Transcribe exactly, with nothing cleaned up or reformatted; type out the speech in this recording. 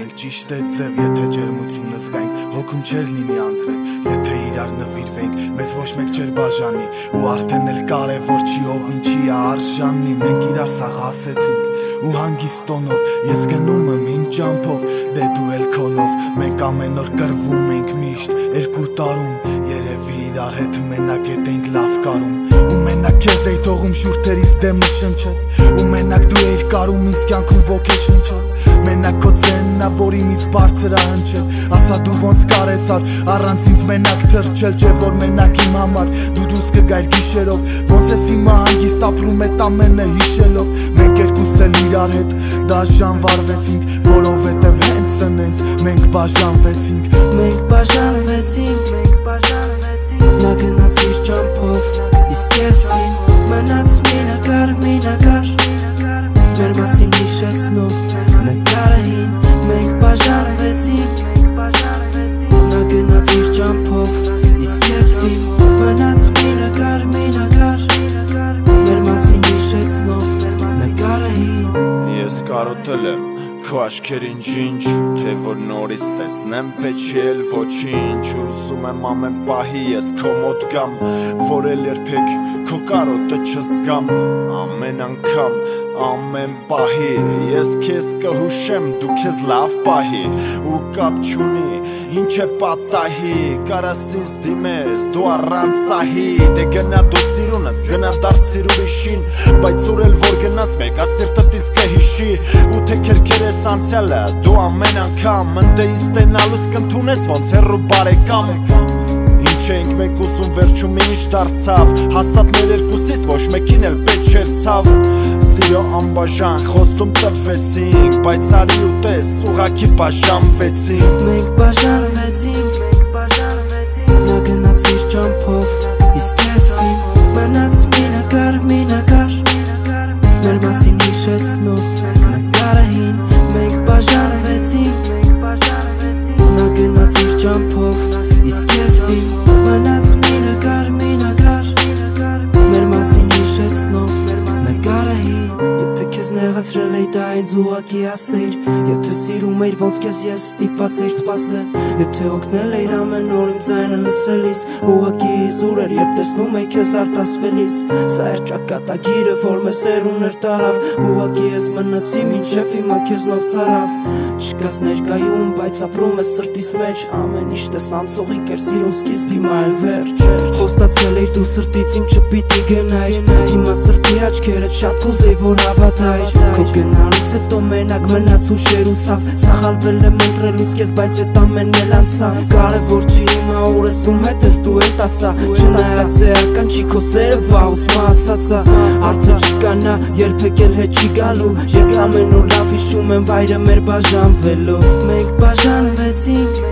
ենք, ճիշտ է ձև, եթե ջերմությունը զգանք, հոգում չեր լինի անձրև, եթե իրար նվիրվենք, մեզ ոչ մեկ չեր բաժանի, ու արդեն էլ կարևոր չի ով ինչի է արժանի, մենք իրար սաղ ասեցինք, ու հանգիստ տոնով, ես գնում եմ իմ ճամփով, դե դու էլ քոնով, մենք ամեն օր կռվում ենք միշտ, երկու տարում, երևի իրար հետ մենակ ետ ենք լավ կարում, ու մենակ քեզ էի թողում շուրթերից դեմը շնչել, ու մենակ դու էիր կարում ինձ կյանքում ոգե շնչել, մենակ քո ձենն ա որ իմից բարձր ա հնչել, ասա դու ոնց կարեցար առանց ինձ մենակ թրջել, չէ որ մենակ իմ համար դու դուրս կգայր գիշերով, ոնց ես հիմա հանգիստ ապրում էդ ամենը հիշելով, մենք երկուս էլ իրար հետ դաժան վարվեցինք, որովհետև հենց սնենց մենք բաժանվեցինք, մենք բաժանվեցինք, մենք բաժանվեցինք, նա գնաց իր ճամփով, իսկ ես իմ մնաց մի նկար, մի նկար, մեր մասին հիշեցնող նկարը հին, մենք բաժանվեցինք, մենք բաժանվեցինք, նա գնաց իր ճամփով, իսկ ես իմ մնաց մի նկար, մի նկար, մեր մասին հիշեցնող նկարը հին, ես կարոտել եմ քո աչքերին ջինջ, թե որ նորից տեսնեմ պետք չի էլ ոչինչ, ուսում եմ ամեն պահի ես քո մոտ գամ, որ էլ երբեք քո կարոտը չզգամ, ամեն անգամ, ամեն պահի, ես քեզ կհուշեմ, դու քեզ լավ պահի, ու կապ չունի, ինչ է պատահի, կարաս ինձ դիմես, դու առանց ահի, դե գնա դու սիրունս, գնա դարձիր ուրիշին, բայց ուր էլ որ գնաս մեկ ասիրտդ ինձ կհիշի, ու թե քերքեր ես անցյալը, դու ամեն անգամ, ընդ ինձ տենալուց կընդունես ոնց հեռու բարեկամ, ինչ ենք մենք ուսում վերջում ինչ դարձավ, հաստատ մեր երկուսից ոչ մեկին էլ պետք չէր ցավ, սիրո անբաժան խոստում տվեցինք, բայց արի ու տես ուղղակի բաժանվեցինք, մենք բաժանվեցինք, մենք բաժանվեցինք, նա գնաց իր ճամփով, իսկ ես իմ մնաց մի նկար, մի նկար, մեր մասին հիշեցնող նկարը հին, մենք բաժանվեցինք, մենք բաժանվեցինք, նա գնաց իր ճամփով, իսկ ես իմ մնաց մի նկար, մի նկար, մեր մասին հիշեցնող նկարը հին, եթե քեզ նեղացրել էի դա ինձ ուղղակի ասեիր, եթե սիրում էիր ոնց քեզ ես ստիպված էիր սպասել, եթե օգնել էիր ամեն օր իմ ձայնը լսելիս, ուղղակի իզուր էր երբ տեսնում էի քեզ արտասվելիս, սա էր ճակատագիրը որ մեզ սերուներ տարավ, ուղղակի ես մնացի մինչև հիմա քեզնով ծարավ, չկաս ներկայում բայց ապրում ես սրտիս մեջ, ամեն ինչ տես անցողի կեր սիրուն սկիզբ հիմա էլ վերջ, խոստացել էիր դու սրտից իմ չպիտի գնայր, հիմա սրտի աչքերը շատ կուզեի որ հավատայր, քո գնալուց հետո մենակ մնաց ու շերուցավ, սխալվել եմ ընտրելուց քեզ բայց էդ ամենն էլ անցավ, կարևոր չի հիմա ուր ես ում հետ ես դու էլ տասա, չնայած էական չի քո սերը վաղուց մահացածա, արդեն չկա նա երբեք էլ հետ չի գալու, ես ամեն օր լավ հիշում եմ վայրը մեր բաժանվելով, մենք բաժանվեցինք